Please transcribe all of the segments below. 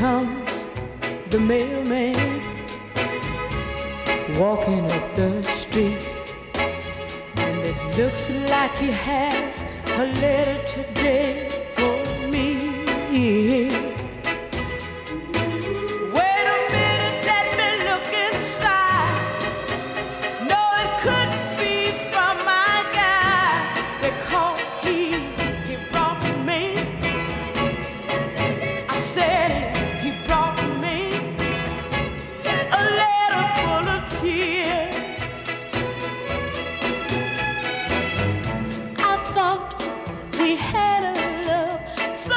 comes the mailman walking up the street, and it looks like he has a letter today for me. Wait a minute, let me look inside. No, it couldn't be from my guy, because he brought me. I said he brought me a letter full of tears. I thought we had a love so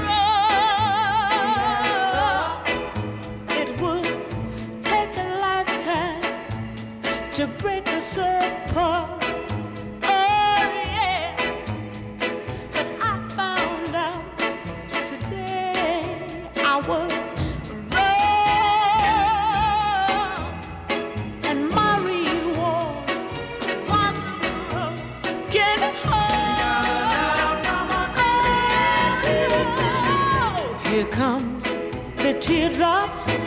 strong, it would take a lifetime to break us apart. Oh yeah, but I found out today I was wrong, and my reward was a broken heart. Oh, here comes the teardrops